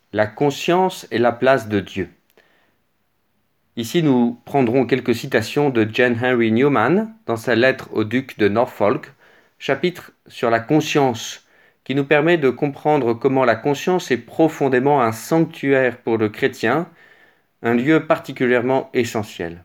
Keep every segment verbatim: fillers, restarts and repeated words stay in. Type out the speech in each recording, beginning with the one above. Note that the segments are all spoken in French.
La conscience et la place de Dieu. Ici, nous prendrons quelques citations de John Henry Newman dans sa lettre au duc de Norfolk, chapitre sur la conscience, qui nous permet de comprendre comment la conscience est profondément un sanctuaire pour le chrétien, un lieu particulièrement essentiel.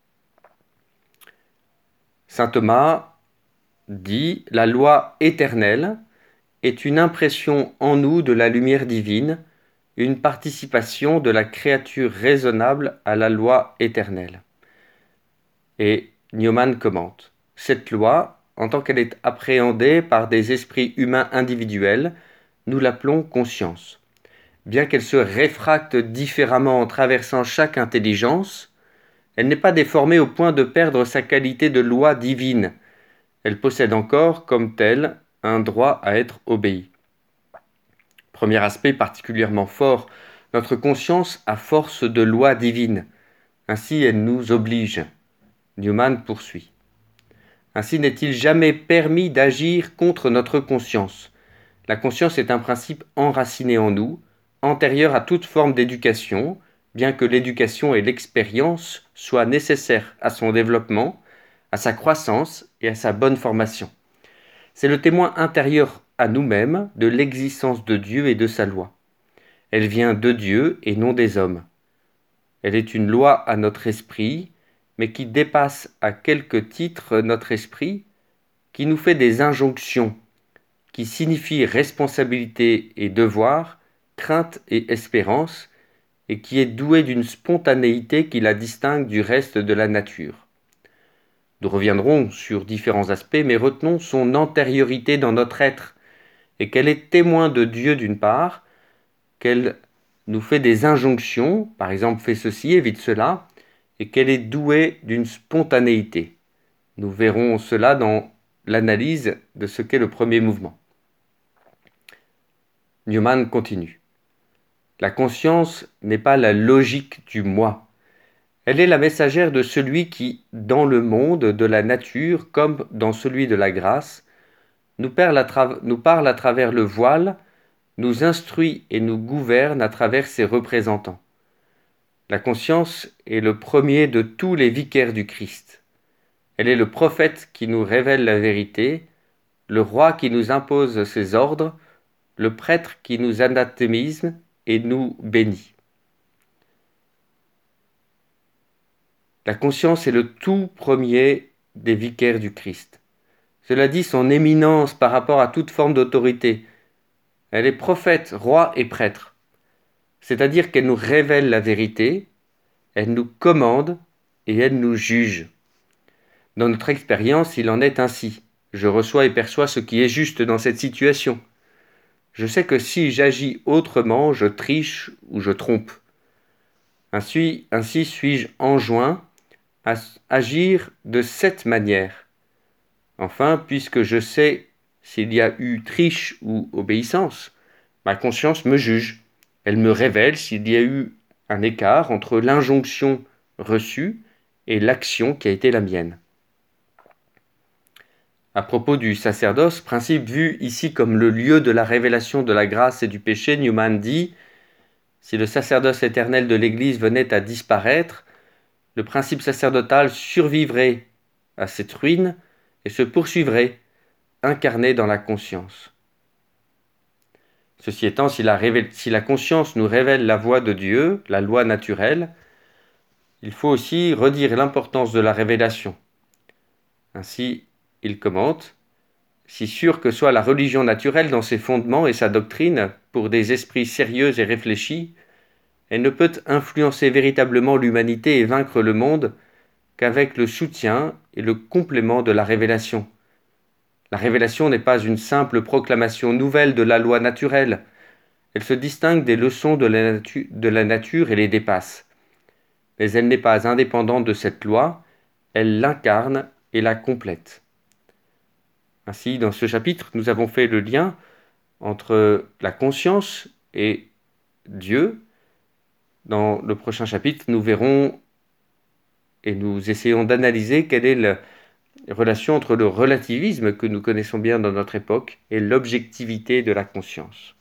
Saint Thomas dit « La loi éternelle est une impression en nous de la lumière divine, une participation de la créature raisonnable à la loi éternelle. » Et Newman commente « Cette loi, en tant qu'elle est appréhendée par des esprits humains individuels, nous l'appelons conscience. Bien qu'elle se réfracte différemment en traversant chaque intelligence, elle n'est pas déformée au point de perdre sa qualité de loi divine. Elle possède encore, comme telle, un droit à être obéie. » Premier aspect particulièrement fort, notre conscience a force de loi divine. Ainsi, elle nous oblige. Newman poursuit. Ainsi n'est-il jamais permis d'agir contre notre conscience. La conscience est un principe enraciné en nous, antérieur à toute forme d'éducation, bien que l'éducation et l'expérience soient nécessaires à son développement, à sa croissance et à sa bonne formation. C'est le témoin intérieur à nous-mêmes de l'existence de Dieu et de sa loi. Elle vient de Dieu et non des hommes. Elle est une loi à notre esprit, mais qui dépasse à quelque titre notre esprit, qui nous fait des injonctions, qui signifient responsabilité et devoir, crainte et espérance, et qui est douée d'une spontanéité qui la distingue du reste de la nature. Nous reviendrons sur différents aspects, mais retenons son antériorité dans notre être, et qu'elle est témoin de Dieu d'une part, qu'elle nous fait des injonctions, par exemple fais ceci, évite cela, et qu'elle est douée d'une spontanéité. Nous verrons cela dans l'analyse de ce qu'est le premier mouvement. Newman continue. La conscience n'est pas la logique du moi. Elle est la messagère de celui qui, dans le monde de la nature comme dans celui de la grâce, nous parle à, tra- nous parle à travers le voile, nous instruit et nous gouverne à travers ses représentants. La conscience est le premier de tous les vicaires du Christ. Elle est le prophète qui nous révèle la vérité, le roi qui nous impose ses ordres, le prêtre qui nous anathémise et nous bénit. La conscience est le tout premier des vicaires du Christ. Cela dit son éminence par rapport à toute forme d'autorité. Elle est prophète, roi et prêtre. C'est-à-dire qu'elle nous révèle la vérité, elle nous commande et elle nous juge. Dans notre expérience, il en est ainsi. Je reçois et perçois ce qui est juste dans cette situation. Je sais que si j'agis autrement, je triche ou je trompe. Ainsi, ainsi suis-je enjoint à agir de cette manière. Enfin, puisque je sais s'il y a eu triche ou obéissance, ma conscience me juge. Elle me révèle s'il y a eu un écart entre l'injonction reçue et l'action qui a été la mienne. À propos du sacerdoce, principe vu ici comme le lieu de la révélation de la grâce et du péché, Newman dit « Si le sacerdoce éternel de l'Église venait à disparaître, le principe sacerdotal survivrait à cette ruine et se poursuivrait, incarné dans la conscience. » Ceci étant, si la, révé- si la conscience nous révèle la voie de Dieu, la loi naturelle, il faut aussi redire l'importance de la révélation. Ainsi, il commente « Si sûr que soit la religion naturelle dans ses fondements et sa doctrine, pour des esprits sérieux et réfléchis, elle ne peut influencer véritablement l'humanité et vaincre le monde qu'avec le soutien et le complément de la révélation. La révélation n'est pas une simple proclamation nouvelle de la loi naturelle. Elle se distingue des leçons de la, natu- de la nature et les dépasse. Mais elle n'est pas indépendante de cette loi, elle l'incarne et la complète. » Ainsi, dans ce chapitre, nous avons fait le lien entre la conscience et Dieu. Dans le prochain chapitre, nous verrons et nous essayons d'analyser quelle est la relation entre le relativisme que nous connaissons bien dans notre époque et l'objectivité de la conscience.